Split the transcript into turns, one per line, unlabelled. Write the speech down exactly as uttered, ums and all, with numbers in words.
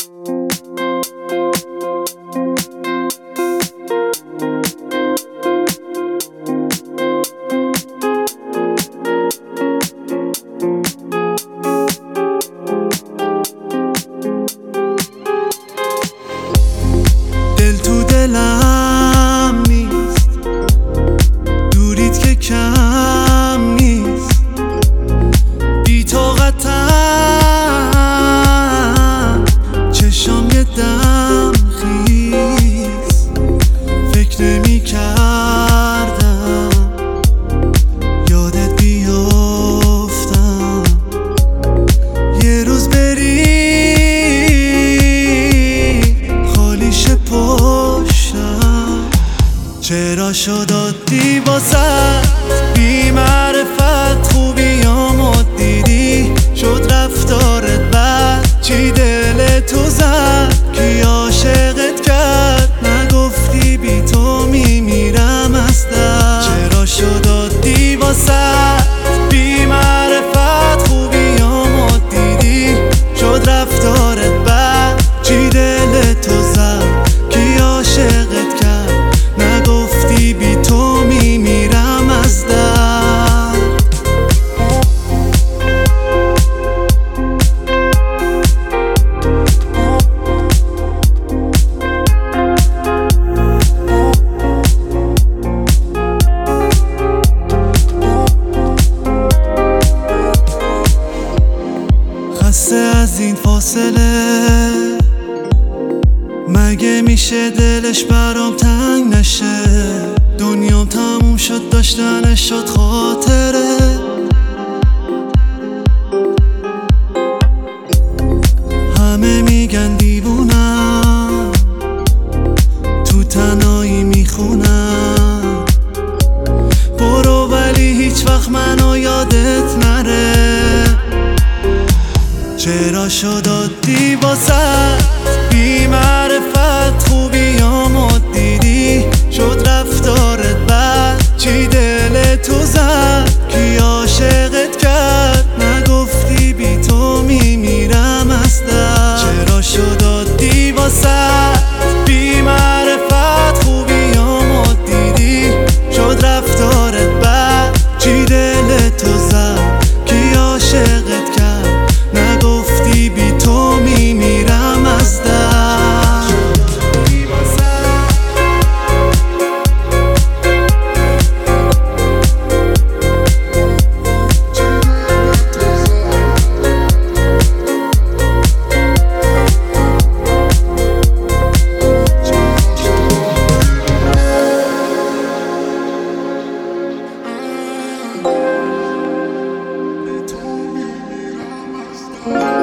دل تو دلم نیست، دورید که کم نیست، بی طاقتم، چشام یه دم خیز، فکر نمی کردم یادت بیافتم، یه روز بری خالیش پشتم. چرا شد عادی واسه بی معرفت، خوبیامو دیدی شد رفتارت بد، چی دل تو زد کی عاشقت کرد، نگفتی بی تو میمیرم از درد. چرا شد عادی واسه بی معرفت، خوبیامو دیدی شد رفتارت بد، چی دل تو زد کی عاشقت کرد، نگفتی بی تو میمیرم از درد. خسته از این فاصله، مگه میشه دلش برام تنگ نشه، دنیام تموم شد داشتنش شد خاطره. همه میگن دیوونم، تو تنهایی میخونم، برو ولی هیچ وقت منو یادت نره. چرا شد عادی واسه بی معرفت، خوبیامو دیدی شد رفتارت بد، چی دل تو زد کی عاشقت کرد، نگفتی بی تو میمیرم از درد. چرا شد عادی واسه بی معرفت، خوبیامو دیدی شد رفتارت بد، چی دل تو زد کی عاشقت کرد، نگفتی بی تو میمیرم از درد.
Oh,